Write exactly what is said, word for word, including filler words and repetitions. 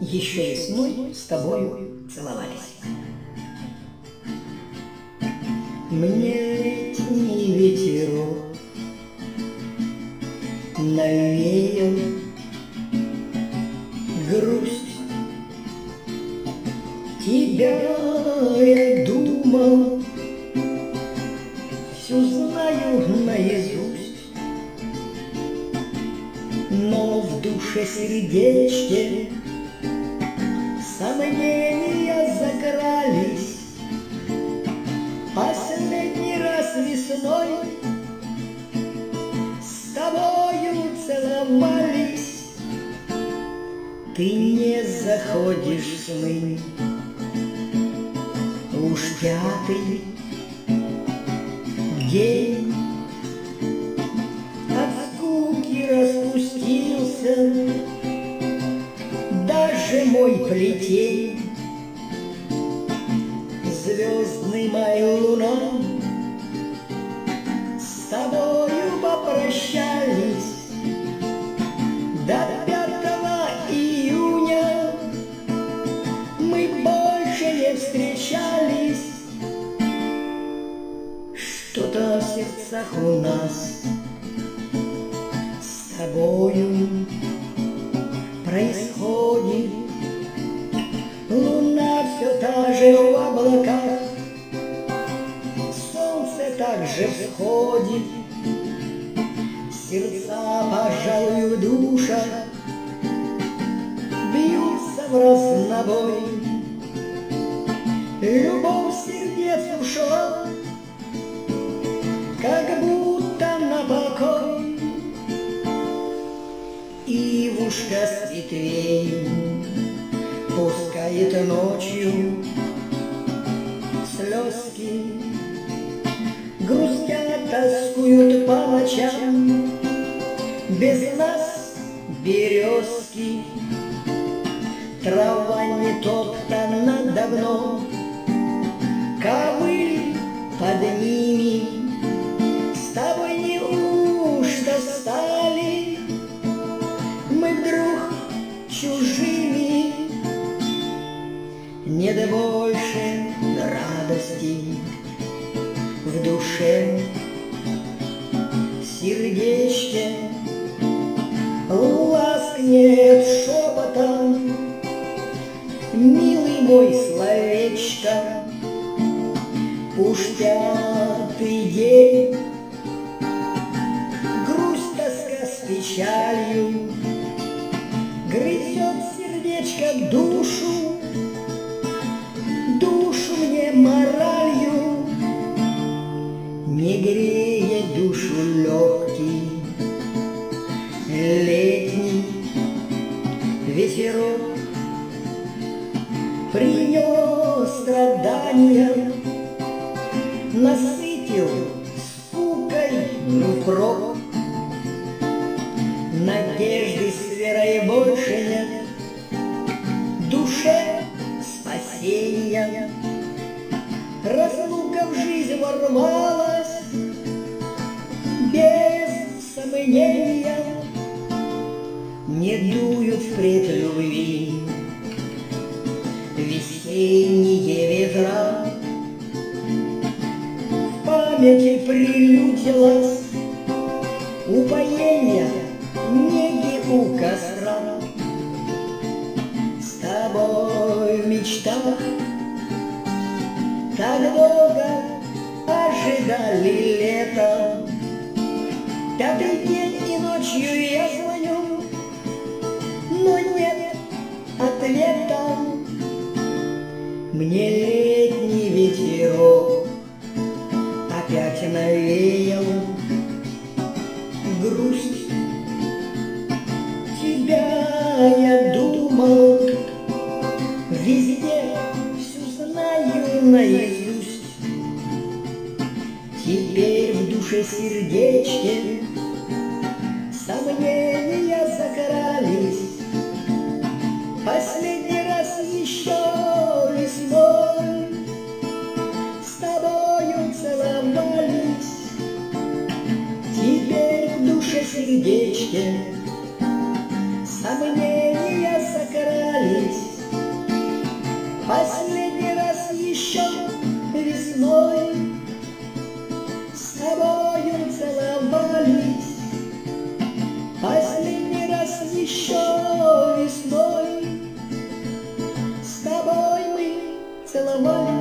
еще весной с тобою целовались. Мне летний ветерок навеял грусть. Тебя я думал, всю знаю наизусть, но в душе сердечке сомнения закрались. Последний раз весной с тобою целовались. Ты не заходишь в сны, уж пятый день от скуки распустился даже мой плетень. Звездный май, луна, с тобою попрощались. До пятого июня мы больше не встречались. Что-то в сердцах у нас с тобою происходит. Луна все та же в облаках, солнце также всходит. Сердца, пожалуй, в душах бьются в разнобой. Любовь сердец ушла, как будто на покой, и в ушко с ветвей пускает ночью слезки. Грустят, тоскуют по ночам без нас березки. Трава не топтана давно, ковыль под ними. С тобой неужто стали мы вдруг чужими? Нет больше радости в душе, в сердечке ласк нет шепота. Милый мой, словечко, уж пятый день грусть, тоска с печалью грызет сердечко душу. Душу мне моралью не греет душу легкий летний ветерок. Принес страдания, насытил скукой впрок. Надежды с верой больше нет, душе спасения. Разлука в жизнь ворвалась без сомнения. Не дуют впредь любви весенние ветра. В памяти прилютилась упоения неги у костра. С тобой в мечтах так долго ожидали лета. Пятый день и ночью я звоню, но нет ответа. Мне летний ветерок опять навеял грусть. Тебя я думал, везде всю знаю наизусть. Теперь в душе сердечке сомнения закрались. Последний раз еще весной с тобою целовались. Теперь в душе сердечке сомнения закрались. целовались.